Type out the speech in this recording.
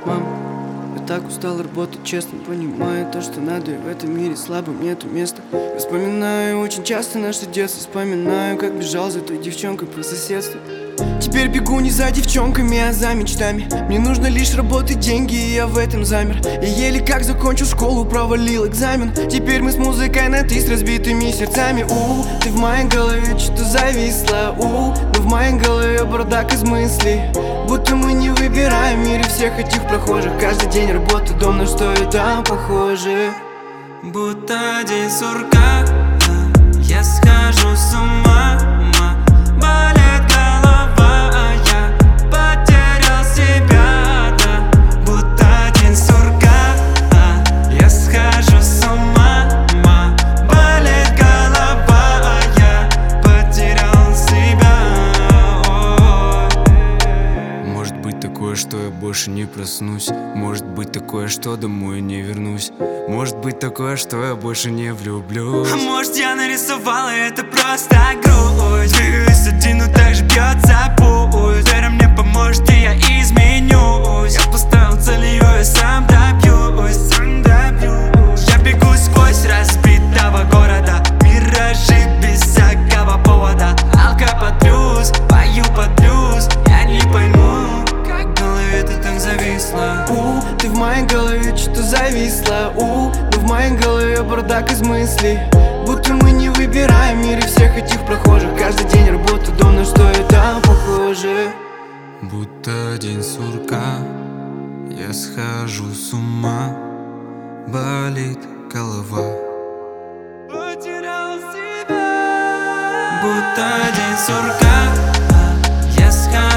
мам, я так устал работать, честно понимаю то, что надо, и в этом мире слабым нету места. Я вспоминаю очень часто наше детство, вспоминаю, как бежал за той девчонкой по соседству. Теперь бегу не за девчонками, а за мечтами. Мне нужно лишь работать, деньги, и я в этом замер. Я еле как закончил школу, провалил экзамен. Теперь мы с музыкой на ты с разбитыми сердцами. Ты в моей голове что-то зависла. Но в моей голове бардак из мыслей. Будто мы не выбираем в мире всех этих прохожих. Каждый день работа, дом, на что это похоже. Будто день сурка, я схожу с ума. Болит голова, а я потерял себя, да. Будто день сурка, я схожу с ума. Болит голова, а я потерял себя. Может быть такое, что я больше не проснусь. Может быть такое, что домой не вернусь. Может быть такое, что я больше не влюблюсь. А может я нарисовала это просто грусть. Двигаюсь один, но так же бьется пульс. Вера мне поможет, и я изменюсь. Я поставил цель, ее я сам добьюсь. Я бегу сквозь разбитого города. Миражи без всякого повода. Алка под плюс, пою под плюс. Я не пойму, как в голове ты так зависла. Ты в моей голове что-то зависла. Но в моей голове бардак из мыслей. Будто мы не выбираем в мире всех этих прохожих. Каждый день работа, дом, на что это похоже. Будто день сурка, я схожу с ума. Болит голова. Потерял себя. Будто день сурка, я схожу